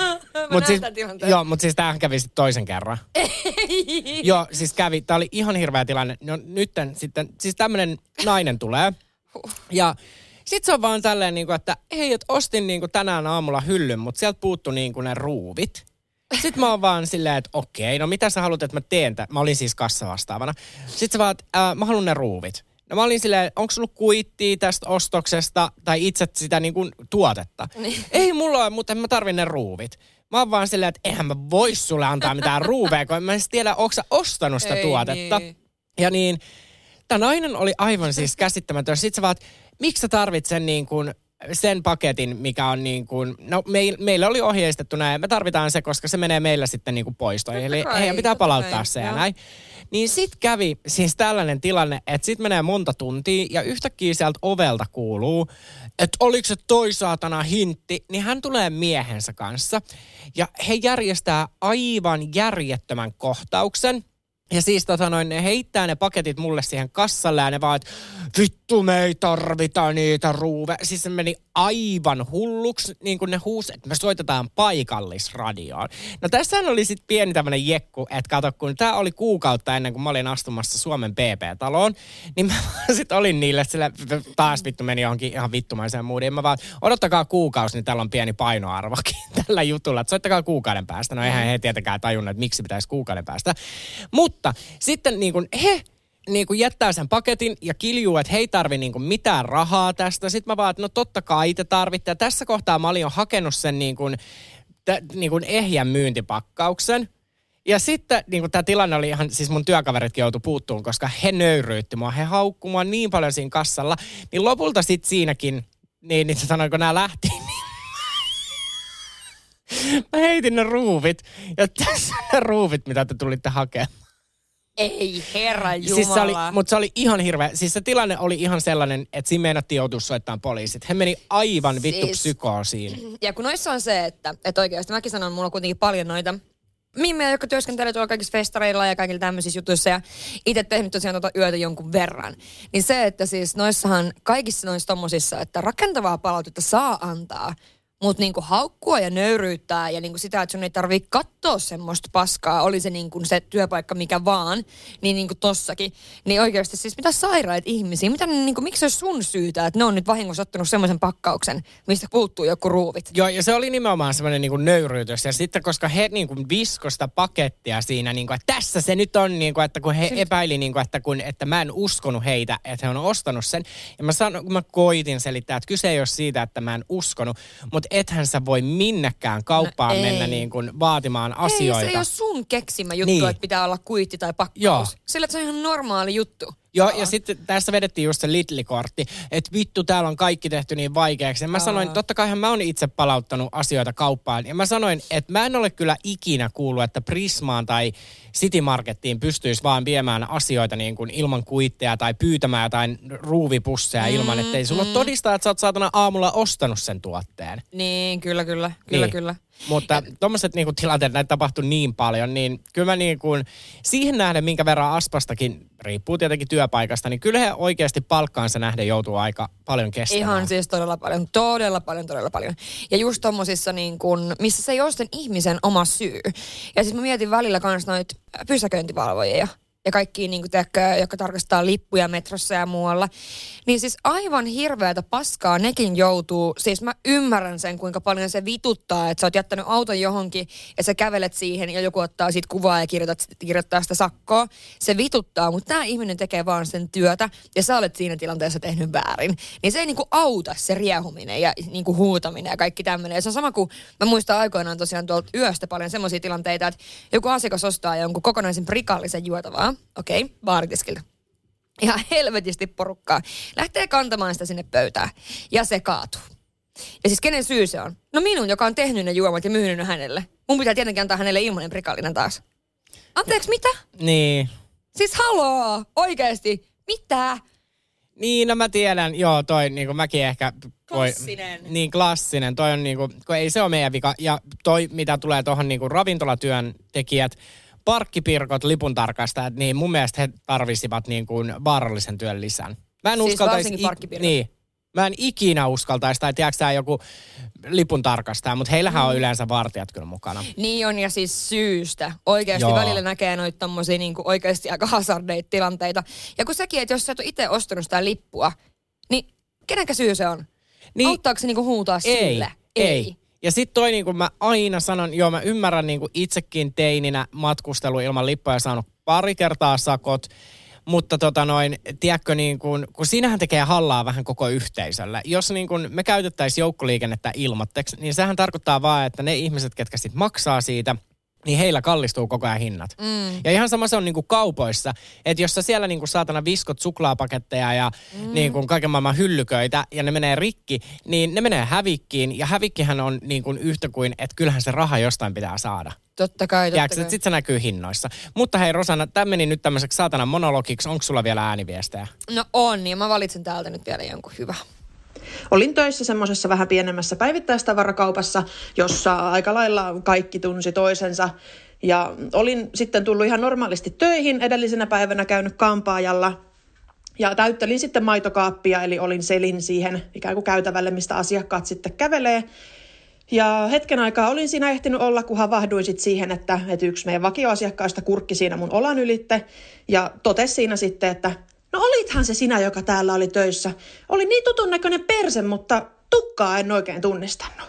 Mutta siis tämähän kävi sitten toisen kerran. Ei. Joo, siis kävi. Tää oli ihan hirveä tilanne. No nytten sitten, siis tämmönen nainen tulee. Ja sit se on vaan tälleen niinku, että hei, että ostin niinku tänään aamulla hyllyn, mutta sieltä puuttu niinku ne ruuvit. Sitten mä oon vaan silleen, että okei, no mitä sä haluat, että mä teen tämän? Mä olin siis kassavastaavana. Sitten sä vaan, että mä haluan ne ruuvit. No mä olin silleen, onko sulla kuittia tästä ostoksesta tai itse sitä niin kuin tuotetta? Niin. Ei mulla ole, mutta mä tarvin ne ruuvit. Mä oon vaan silleen, että eihän mä vois sulle antaa mitään ruuveja, kun mä en tiedä, onko sä ostanut sitä tuotetta. Niin. Ja niin, tää nainen oli aivan siis käsittämätön. Sitten sä vaan, miksi sä tarvitset niin kuin sen paketin, mikä on niin kuin, no meillä oli ohjeistettu näin, me tarvitaan se, koska se menee meillä sitten niin kuin poistoihin. Eli heidän pitää palauttaa se ja näin. Niin sit kävi siis tällainen tilanne, että sit menee monta tuntia ja yhtäkkiä sieltä ovelta kuuluu, että oliko se toi saatana hintti, niin hän tulee miehensä kanssa ja he järjestää aivan järjettömän kohtauksen. Ja siis ne heittää ne paketit mulle siihen kassalle ja ne vaan, että vittu me ei tarvita niitä ruuveja. Siis se meni aivan hulluksi, niin kuin ne huusi, että me soitetaan paikallisradioon. No tässähän oli sitten pieni tämmöinen jekku, että kato, kun tää oli kuukautta ennen kuin mä olin astumassa Suomen PP-taloon, niin mä sitten olin niille, sille taas vittu meni johonkin ihan vittumaiseen moodiin. Mä vaan, odottakaa kuukausi, niin täällä on pieni painoarvokin tällä jutulla, että soittakaa kuukauden päästä. No eihän he tietenkään tajunnut, että miksi pitäisi kuukauden päästä. Mutta sitten niin kuin he niin kuin jättää sen paketin ja kiljuu, että he ei tarvi niin kuin mitään rahaa tästä. Sitten mä vaan, että no totta kai te tarvitte. Ja tässä kohtaa mä olin jo hakenut sen niin kuin ehjän myyntipakkauksen. Ja sitten niin kuin tämä tilanne oli ihan, siis mun työkaveritkin joutui puuttumaan, koska he nöyryytti mua. He haukkui mua niin paljon siinä kassalla. Niin lopulta sitten siinäkin, niin sanoin, kun nämä lähti, Mä heitin ne ruuvit. Ja tässä ne ruuvit, mitä te tulitte hakemaan. Ei, herran jumala. Siis mutta se oli ihan hirveä. Siis se tilanne oli ihan sellainen, että siinä meinattiin joutua soittamaan poliisit. He meni aivan vittu psykoosiin. Ja kun noissa on se, että oikeasti mäkin sanon, mulla on kuitenkin paljon noita mimmejä, jotka työskentelee tuolla kaikissa festareilla ja kaikilla tämmöisissä jutuissa ja itse tehnyt tosiaan yötä jonkun verran. Niin se, että siis noissahan, kaikissa noissa tommosissa, että rakentavaa palautetta saa antaa, mutta niinku haukkua ja nöyryyttää ja niinku sitä, että sun ei tarvitse katsoa semmoista paskaa, oli se niinku se työpaikka mikä vaan, niin niinku tossakin. Niin oikeasti siis mitä sairaat ihmisiä, mitä niinku, miksi se on sun syytä, että ne on nyt vahingossa ottanut semmoisen pakkauksen, mistä puuttuu joku ruuvit. Joo, ja se oli nimenomaan semmoinen niinku nöyryytys. Ja sitten koska he niinku viskoi sitä pakettia siinä, niinku, että tässä se nyt on, niinku, että kun he epäili, niinku, että mä en uskonut heitä, että he on ostanut sen. Ja mä koitin selittää, että kyse ei ole siitä, että mä en uskonut, mutta ethän sä voi minnekään kauppaan mennä niin kuin vaatimaan asioita. Ei, se ei ole sun keksimä juttu, että pitää olla kuitti tai pakkaus. Joo. Sillä se on ihan normaali juttu. Joo, ja sitten tässä vedettiin just se Lidl-kortti, että vittu, täällä on kaikki tehty niin vaikeaksi. Ja mä sanoin, totta kaihan mä oon itse palauttanut asioita kauppaan. Ja mä sanoin, että mä en ole kyllä ikinä kuullut, että Prismaan tai City Markettiin pystyisi vaan viemään asioita niin kuin ilman kuitteja tai pyytämään jotain ruuvipusseja ilman, ettei sulla ole todistaa, että sä oot saatana aamulla ostanut sen tuotteen. Niin, kyllä. Mutta tommoset niinku tilanteet näitä tapahtuu niin paljon, niin kyllä mä niinku, siihen nähden, minkä verran Aspastakin, riippuu tietenkin työpaikasta, niin kyllä he oikeasti palkkaansa nähden joutuu aika paljon kestämään. Ihan siis todella paljon. Ja just tommosissa niin kun, missä se ei ole sen ihmisen oma syy. Ja siis mä mietin välillä kans noita pysäköintivalvojia. Ja kaikki, niin kuin, jotka tarkastaa lippuja metrossa ja muualla. Niin siis aivan hirveätä paskaa nekin joutuu. Siis mä ymmärrän sen, kuinka paljon se vituttaa, että sä oot jättänyt auton johonkin ja sä kävelet siihen ja joku ottaa siitä kuvaa ja kirjoittaa sitä sakkoa. Se vituttaa, mutta tämä ihminen tekee vaan sen työtä ja sä olet siinä tilanteessa tehnyt väärin. Niin se ei niinku auta se riehuminen ja niinku huutaminen ja kaikki tämmöinen. Ja se on sama kuin, mä muistan aikoinaan tosiaan tuolta yöstä paljon semmoisia tilanteita, että joku asiakas ostaa jonkun kokonaisen prikallisen juotavaa. Okei, baaritiskiltä. Ihan helvetisti porukkaa. Lähtee kantamaan sitä sinne pöytään. Ja se kaatuu. Ja siis kenen syy se on? No minun, joka on tehnyt ne juomat ja myynyt ne hänelle. Mun pitää tietenkin antaa hänelle ilmainen prikallinen taas. Anteeksi, mitä? Niin. Siis haloo, oikeesti. Mitä? Niin, no mä tiedän. Joo, toi niinku mäkin ehkä... Klassinen. Niin, klassinen. Toi on niinku, kun ei se ole meidän vika. Ja toi, mitä tulee tohon niinku ravintolatyöntekijät, parkkipirkot, lipuntarkastajat, niin mun mielestä he tarvisivat niin kuin vaarallisen työn lisän. Mä en siis varsinkin parkkipirkot. Niin. Mä en ikinä uskaltaisi, tai tiedätkö tää joku lipuntarkastaja, mutta heillähän on yleensä vartijat kyllä mukana. Niin on, ja siis syystä. Oikeasti välillä näkee noita tommosia niin kuin oikeasti aika hazardeita tilanteita. Ja kun sekin, että jos sä et ole itse ostanut sitä lippua, niin kenenkä syy se on? Niin, auttaako se niin kuin huutaa sille? Ei. Ja sit toi niin kuin mä aina sanon, mä ymmärrän niin kuin itsekin teininä matkustelu ilman lippua ja saanut pari kertaa sakot, mutta tiedätkö niin kuin, kun siinähän tekee hallaa vähän koko yhteisölle. Jos niin kuin me käytettäisiin joukkoliikennettä ilmatteeksi, niin sehän tarkoittaa vaan, että ne ihmiset, ketkä sit maksaa siitä, niin heillä kallistuu koko ajan hinnat. Ja ihan sama se on niinku kaupoissa, että jos sä siellä niinku saatana viskot suklaapaketteja ja niinku kaiken maailman hyllyköitä ja ne menee rikki, niin ne menee hävikkiin. Ja hävikkihän on niinku yhtä kuin, että kyllähän se raha jostain pitää saada. Totta kai. Sitten se näkyy hinnoissa. Mutta hei Rosanna, tämä meni nyt tämmöiseksi saatanan monologiksi. Onko sulla vielä ääniviestejä? No on, ja mä valitsen täältä nyt vielä jonkun hyvä. Olin töissä semmoisessa vähän pienemmässä päivittäistavarakaupassa, jossa aika lailla kaikki tunsi toisensa. Ja olin sitten tullut ihan normaalisti töihin, edellisenä päivänä käynyt kampaajalla. Ja täyttelin sitten maitokaappia, eli olin selin siihen ikään kuin käytävälle, mistä asiakkaat sitten kävelee. Ja hetken aikaa olin siinä ehtinyt olla, kun havahduin sitten siihen, että yksi meidän vakioasiakkaista kurkki siinä mun olan ylitte. Ja totesi siinä sitten, että no olithan se sinä, joka täällä oli töissä. Oli niin tutun näköinen perse, mutta tukkaa en oikein tunnistanut.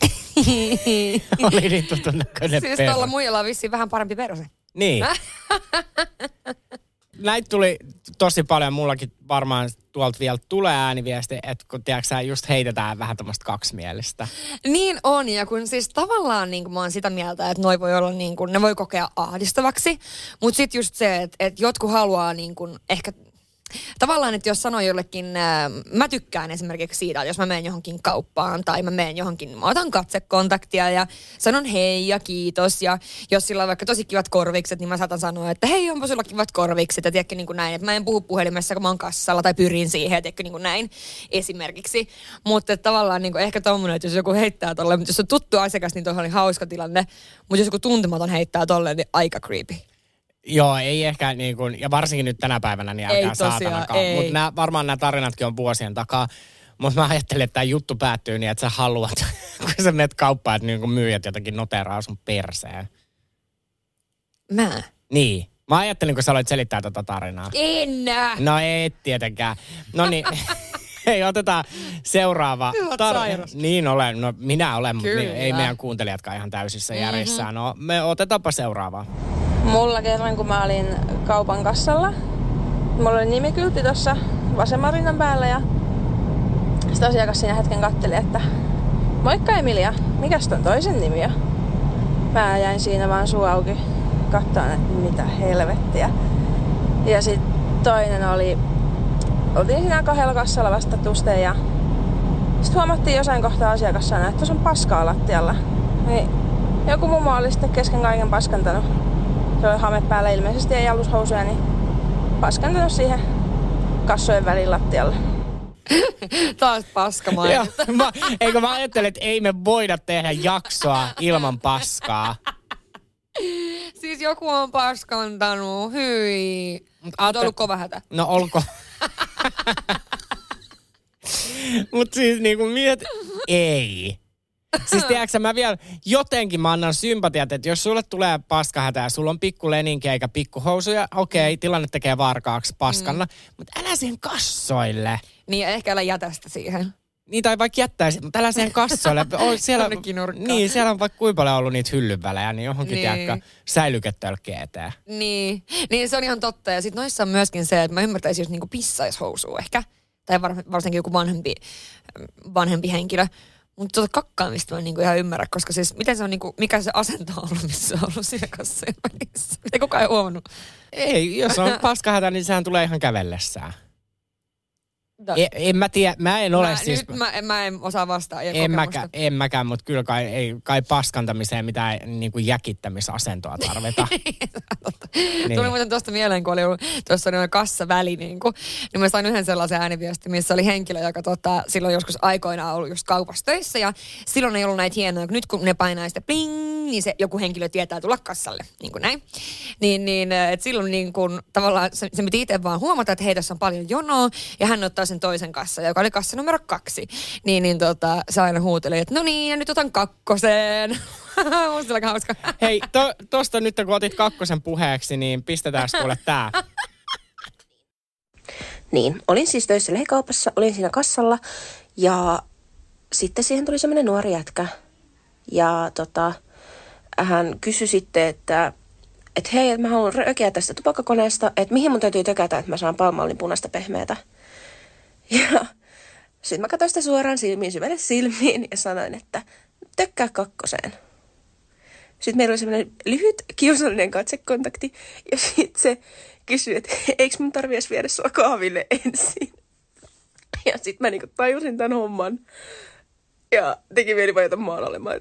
Oli niin tutun näköinen perse. Siis tuolla muijalla on vissiin vähän parempi perse. Niin. Näitä tuli tosi paljon. Mullakin varmaan tuolta vielä tulee ääniviesti, että kun tiedätkö sä, just heitetään vähän tämmöistä kaksimielistä. Niin on, ja kun siis tavallaan niin mä oon sitä mieltä, että noi voi olla niin kuin, ne voi kokea ahdistavaksi, mutta sitten just se, että jotkut haluaa niin kuin ehkä tavallaan, että jos sanoo jollekin, mä tykkään esimerkiksi siitä, että jos mä menen johonkin kauppaan tai mä menen johonkin, mä otan katsekontaktia ja sanon hei ja kiitos. Ja jos sillä on vaikka tosi kivat korvikset, niin mä saatan sanoa, että hei, onpa sulla kivat korvikset. Ja tiedätkö niin kuin näin, että mä en puhu puhelimessa, kun mä oon kassalla tai pyrin siihen, tiedätkö niin kuin näin esimerkiksi. Mutta tavallaan niin kuin ehkä tommoinen, että jos joku heittää tolleen, mutta jos on tuttu asiakas, niin tuohon oli hauska tilanne. Mutta jos joku tuntematon heittää tolleen, niin aika creepy. Joo, ei ehkä niin kuin, ja varsinkin nyt tänä päivänä, niin älkää saatanakaan. Mutta varmaan nämä tarinatkin on vuosien takaa. Mutta mä ajattelin, että tämä juttu päättyy niin, että sä haluat, kun sä menet kauppaan, että niin myyjät jotenkin noteraa sun perseen. Mä? Niin. Mä ajattelin, kun sä aloit selittää tätä tarinaa. En! No ei tietenkään. No niin, hei, otetaan seuraava tarina. Niin olen, no minä olen, mutta ei meidän kuuntelijatkaan ihan täysissä järjissään. No me otetaanpa seuraavaa. Mulla kerran, kun mä olin kaupan kassalla, mulla oli nimikyltti tuossa vasemman rinnan päällä ja sitten asiakas siinä hetken katteli, että moikka Emilia, mikäs ton toisen nimi on? Mä jäin siinä vaan suu auki katsomaan, että mitä helvettiä. Ja sitten toinen oltiin siinä kahdella kassalla vastattusteen ja sitten huomattiin jossain kohtaa asiakas sanoi, että tuossa on paskaa lattialla. Niin joku mummo oli sitten kesken kaiken paskantanut. Se oli hame päällä ilmeisesti, ei alushousuja, niin paskantanut siihen kassojen välin lattialle. Taas paskamainen. Eikö mä ajattelin, että ei me voida tehdä jaksoa ilman paskaa. Siis joku on paskantanut, hyi. On ollut kova hätä. No olko. Mut siis niinku ei. Siis tiedätkö, mä vielä jotenkin mä annan sympatiat, että jos sulle tulee paskahätä ja sulla on pikku leninkiä eikä pikkuhousuja, okei, tilanne tekee varkaaksi paskalla, mutta älä siihen kassoille. Niin, ehkä älä jätä sitä siihen. Niin, tai vaikka jättäisi, mutta älä siihen kassoille. Siellä, niin, siellä on vaikka kuinka paljon ollut niitä hyllynvälejä, niin johonkin tiedätkö säilyketölkkiä eteen. Niin, se on ihan totta. Ja sitten noissa on myöskin se, että mä ymmärtäisin, jos niinku pissaishousua ehkä. Tai varsinkin joku vanhempi henkilö. Mutta kakkaamista mä en niinku ihan ymmärrä, koska siis miten se on niinku, mikä se asento on ollut, missä se on ollut siinä kassojen välissä. Ei kukaan ei huomannut. Ei, jos on paskahätä, niin sehän tulee ihan kävellessään. En mä tiedä, mä en ole siis... Mä en osaa vastaa. En mäkään, mutta kyllä kai paskantamiseen mitään niin kuin jäkittämisasentoa tarvita. Niin. Tuli muuten tuosta mieleen, kun oli ollut tuossa kassaväli, niin mä sain yhden sellaisen ääniviestin, missä oli henkilö, joka silloin joskus aikoinaan ollut just kaupassa töissä, ja silloin ei ollut näitä hienoja, nyt kun ne painaa sitä pling, niin se joku henkilö tietää tulla kassalle, niin kuin näin. Niin että silloin niin kuin, tavallaan se piti itse vaan huomata, että hei, tässä on paljon jonoa, ja hän ottaa sen toisen kassan, joka oli kassa numero 2. Se aina huuteli, että no niin, ja nyt otan 2. Musta oli aika hauska. Hei, tosta nyt kun otit 2 puheeksi, niin pistetään kuule tää. Niin, olin siis töissä lehikaupassa, olin siinä kassalla ja sitten siihen tuli semmoinen nuori jätkä. Ja hän kysyi sitten, että hei, että mä haluan rökeä tästä tupakkakoneesta, että mihin mun täytyy tökätä, että mä saan palmallin punaista pehmeätä. Ja sitten mä katsoin sitä suoraan syvälle silmiin ja sanoin, että tökkää 2. Sitten meillä oli semmoinen lyhyt kiusallinen katsekontakti ja sitten se kysyi, että eikö mun tarvitse viedä sua kahville ensin. Ja sitten mä niinku tajusin tämän homman ja teki mieli vajata maalalle.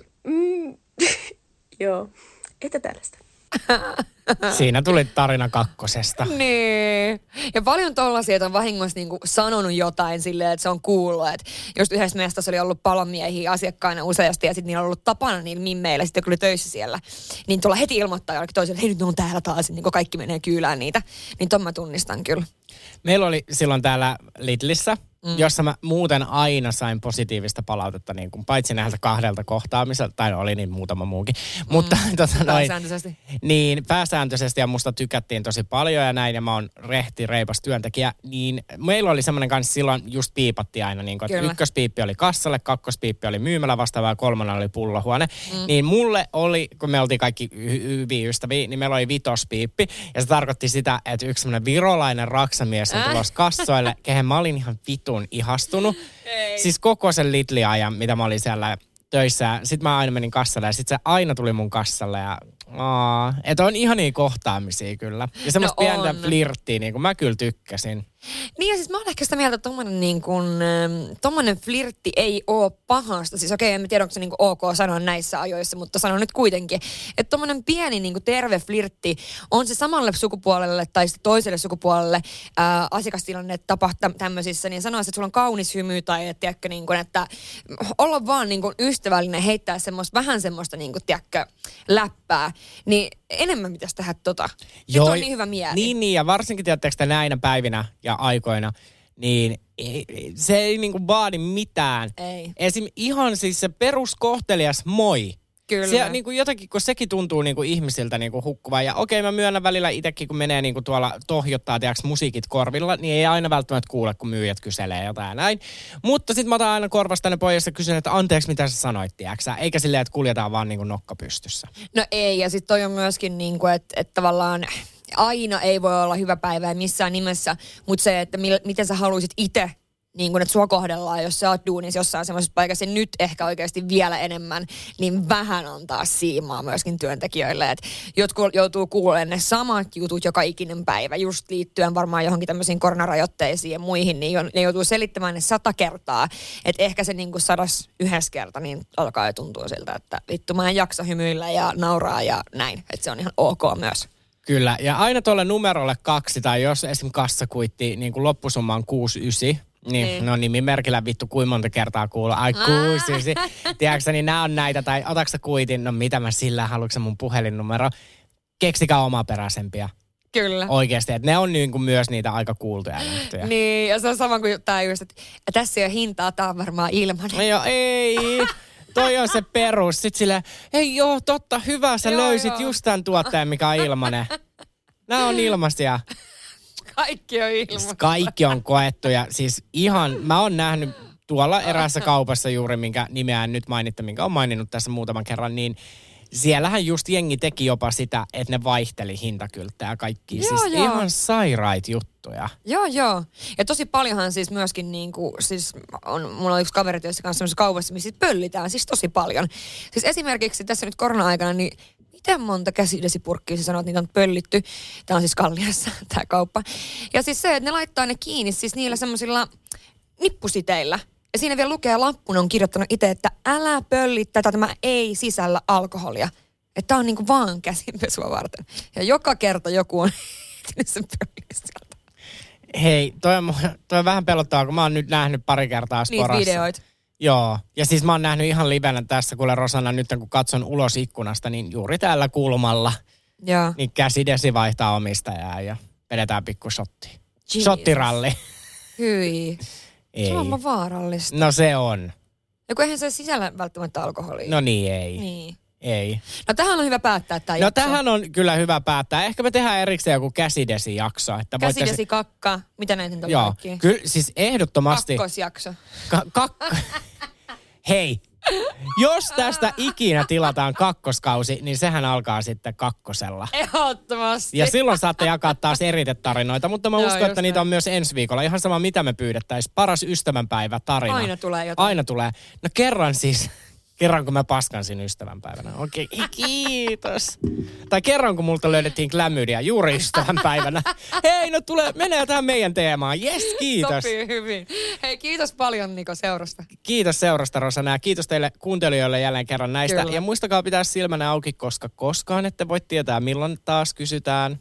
Joo, että tällaista. Siinä tuli tarina 2. Niin. Ja paljon tollaisia, että on vahingossa niinku sanonut jotain silleen, että se on kuullut. Että just yhdessä mestassa oli ollut palomiehiä asiakkaina useasti ja sitten niillä on ollut tapana niillä mimmeillä, sitten kun oli töissä siellä. Niin tulla heti ilmoittaa jollekin toiselle, että hei nyt ne on täällä taas, niin kaikki menee kyylään niitä. Niin ton mä tunnistan kyllä. Meillä oli silloin täällä Lidlissä, jossa mä muuten aina sain positiivista palautetta, niin kuin paitsi näiltä 2 kohtaamiselta, tai oli niin muutama muukin. Mutta pääsääntöisesti. Niin, pääsääntöisesti ja musta tykättiin tosi paljon ja näin, ja mä oon rehti, reipas työntekijä. Niin meillä oli semmoinen kanssa silloin just piipattiin aina, niin kuin, että 1 piippi oli kassalle, 2 piippi oli myymälä vastaava ja 3 oli pullohuone. Niin mulle oli, kun me oltiin kaikki hyviä ystäviä, niin meillä oli 5 piippi. Ja se tarkoitti sitä, että yksi semmoinen virolainen raksamies on tulossa kassoille, kehen mä olin ihan vitun ihastunut. Ei. Siis koko sen Lidli-ajan, mitä mä olin siellä töissä. Sitten mä aina menin kassalle ja sitten se aina tuli mun kassalle ja että on ihania kohtaamisia kyllä. Ja semmoista pientä flirttiä, niin kuin mä kyllä tykkäsin. Niin ja siis mä olen ehkä sitä mieltä, että tommonen flirtti ei ole pahasta. Siis okei, en tiedä, onko se niin kuin ok sanoa näissä ajoissa, mutta sanon nyt kuitenkin, että tommonen pieni niin kuin terve flirtti on se samalle sukupuolelle tai sitten toiselle sukupuolelle asiakastilanne tapahtuu tämmöisissä, niin sanoisin, että sulla on kaunis hymy tai tiedätkö, niin kuin, että olla vaan niin kuin ystävällinen, heittää vähän semmoista niin kuin, tiedätkö, läppää, niin enemmän pitäisi tehdä tota. Joo, on niin hyvä mieli. Niin, ja varsinkin tiedättekö näinä päivinä ja aikoina, niin se ei niinku vaadi mitään. Ei. Esim. Ihan siis se peruskohtelias moi. Kyllä. Se, niinku jotenkin, kun sekin tuntuu niinku ihmisiltä niinku hukkuvaa. Ja okei, mä myönnän välillä itsekin, kun menee niinku tuolla tohjottaa, tiedätkö, musiikit korvilla, niin ei aina välttämättä kuule, kun myyjät kyselee jotain näin. Mutta sit mä otan aina korvasta ne pojasta ja kysyn, että anteeksi, mitä sä sanoit, tiedätkö? Eikä silleen, että kuljetaan vaan niinku nokka pystyssä. No ei, ja sit toi on myöskin niinku, että tavallaan aina ei voi olla hyvä päivä missään nimessä, mutta se, että miten sä haluisit itse, niin kun, että sua kohdellaan, jos sä oot duunissa jossain semmoisessa paikassa, nyt ehkä oikeasti vielä enemmän, niin vähän antaa siimaa myöskin työntekijöille. Et jotkut joutuu kuulemaan ne samat jutut joka ikinen päivä, just liittyen varmaan johonkin tämmöisiin koronarajoitteisiin ja muihin, niin ne joutuu selittämään ne 100 kertaa. Että ehkä se niin kuin 101 kerta, niin alkaa jo tuntua siltä, että vittu mä en jaksa hymyillä ja nauraa ja näin. Että se on ihan ok myös. Kyllä, ja aina tuolle numerolle 2, tai jos esim. Kassakuitti niin kuin loppusumma on 69, niin no nimimerkillä vittu kuinka monta kertaa kuuluu. Ai 69, tiedätkö niin nämä on näitä, tai otatko kuitin, no mitä mä sillä, haluatko mun puhelinnumero? Keksikää omaperäisempiä. Kyllä. Oikeasti, että ne on niin kuin myös niitä aika kuultuja lähtöjä. Niin, ja se on sama kuin tää just, että tässä ei ole hintaa, tää on varmaan ilmanen. No joo, ei. Toi on se perus. Sitten silleen, ei joo, totta, hyvä, sä löysit just tämän tuotteen, mikä on ilmanen. Nämä on ilmaisia. Kaikki on ilmaisia. Kaikki on koettu ja siis ihan, mä oon nähnyt tuolla eräässä kaupassa juuri, minkä nimeä en nyt mainitta, minkä on maininnut tässä muutaman kerran, niin siellähän just jengi teki jopa sitä, että ne vaihteli hintakylttää ja kaikki. Joo, siis joo. Ihan sairaita juttuja. Joo. Ja tosi paljonhan siis myöskin mulla on yksi kaveri työssä kanssa semmoisessa kaupassa, missä pöllitään siis tosi paljon. Siis esimerkiksi tässä nyt korona-aikana, niin miten monta käsidesipurkkia sä sanot, että niitä on pöllitty. Tää on siis Kalliassa, tää kauppa. Ja siis se, että ne laittaa ne kiinni siis niillä semmoisilla nippusiteillä. Ja siinä vielä lukee lappuna, on kirjoittanut itse, että älä pölli tätä, tämä ei sisällä alkoholia. Että tää on niinku vaan käsinpesua varten. Ja joka kerta joku on sen pöllistä. Hei, toi on vähän pelottavaa, kun mä oon nyt nähnyt pari kertaa Sporassa. Niitä videoita. Joo, ja siis mä oon nähnyt ihan livenä tässä, kuule Rosanna, nyt kun katson ulos ikkunasta, niin juuri täällä kulmalla, niin käsidesi vaihtaa omistajaa ja vedetään pikku shotti. Shottiralli. Hyi. Ei. Se on vaarallista. No se on. Ja kun eihän se sisällä välttämättä alkoholia. No niin, ei. Niin. Ei. No tähän on hyvä päättää tämä jakso. No tähän on kyllä hyvä päättää. Ehkä me tehdään erikseen joku käsidesi-jakso. Käsidesi, kakka. Mitä näitä nyt on kaikkia? Joo, kyllä siis ehdottomasti. Kakkosjakso. Hei, jos tästä ikinä tilataan kakkoskausi, niin sehän alkaa sitten kakkosella. Ehdottomasti. Ja silloin saatte jakaa taas eritetarinoita, mutta mä uskon, että niitä on myös ensi viikolla. Ihan sama, mitä me pyydettäisiin. Paras ystävänpäivä tarina. Aina tulee jotain. Aina tulee. No kerran kun mä paskansin ystävänpäivänä. Okei, kiitos. Tai kerran kun multa löydettiin klamydia juuri ystävänpäivänä. Hei, no menee tähän meidän teemaan. Jes, kiitos. Sopii hyvin. Hei, kiitos paljon Niko seurasta. Kiitos seurasta, Rosanna, ja kiitos teille kuuntelijoille jälleen kerran näistä. Kyllä. Ja muistakaa pitää silmänä auki, koska koskaan ette voi tietää, milloin taas kysytään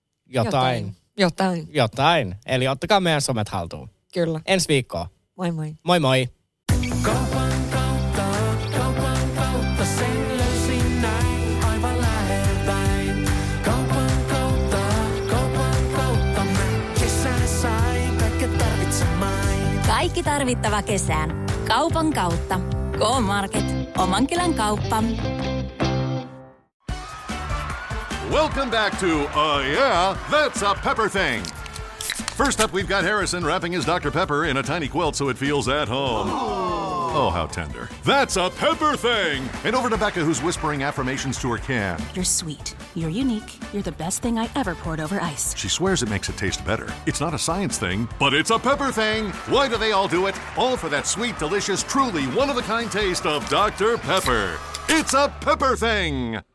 jotain. Eli ottakaa meidän somet haltuun. Kyllä. Ensi viikkoa. Moi moi. Moi moi. Kaikki tarvittava kesään. Kaupan kautta. K-Market. Omankylän kauppa. Welcome back to Yeah, That's a Pepper Thing. First up, we've got Harrison wrapping his Dr. Pepper in a tiny quilt so it feels at home. Oh, how tender. That's a Pepper Thing! And over to Becca, who's whispering affirmations to her can. You're sweet. You're unique. You're the best thing I ever poured over ice. She swears it makes it taste better. It's not a science thing, but it's a Pepper Thing! Why do they all do it? All for that sweet, delicious, truly one-of-a-kind taste of Dr. Pepper. It's a Pepper Thing!